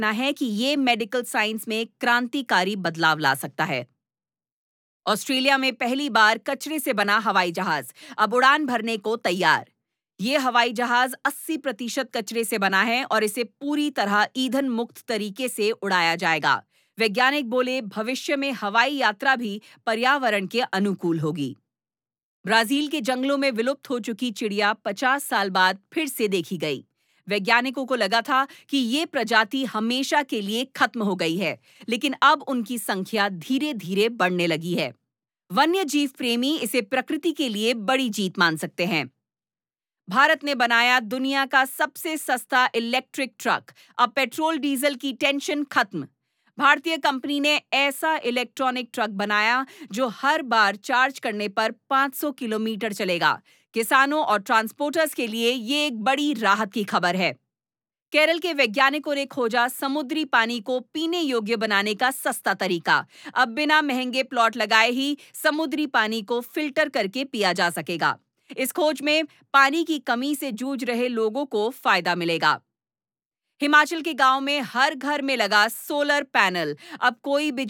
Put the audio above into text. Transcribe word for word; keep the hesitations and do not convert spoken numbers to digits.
ना है कि ये मेडिकल साइंस में क्रांतिकारी बदलाव ला सकता है। ऑस्ट्रेलिया में पहली बार कचरे से बना हवाई जहाज अब उड़ान भरने को तैयार। ये हवाई जहाज अस्सी प्रतिशत कचरे से बना है और इसे पूरी तरह ईंधन मुक्त तरीके से उड़ाया जाएगा। वैज्ञानिक बोले, भविष्य में हवाई यात्रा भी पर्यावरण के अनुकूल होगी। ब्राजील के जंगलों में विलुप्त हो चुकी चिड़िया पचास साल बाद फिर से देखी गई। वैज्ञानिकों को लगा था कि ये प्रजाति हमेशा के लिए खत्म हो गई है, लेकिन अब उनकी संख्या धीरे-धीरे बढ़ने लगी है। वन्य जीव प्रेमी इसे प्रकृति के लिए बड़ी जीत मान सकते हैं। भारत ने बनाया दुनिया का सबसे सस्ता इलेक्ट्रिक ट्रक। अब पेट्रोल डीजल की टेंशन खत्म। भारतीय कंपनी ने ऐसा इलेक्ट्रॉनिक ट्रक बनाया जो हर बार चार्ज करने पर पाँच सौ किलोमीटर चलेगा। किसानों और ट्रांसपोर्टर्स के लिए ये एक बड़ी राहत की खबर है। केरल के वैज्ञानिकों ने खोजा समुद्री पानी को पीने योग्य बनाने का सस्ता तरीका। अब बिना महंगे प्लॉट लगाए ही समुद्री पानी को फिल्टर करके पिया जा सकेगा। इस खोज में पानी की कमी से जूझ रहे लोगों को फायदा मिलेगा। हिमाचल के गांव में हर घर में लगा सोलर पैनल। अब कोई बिजली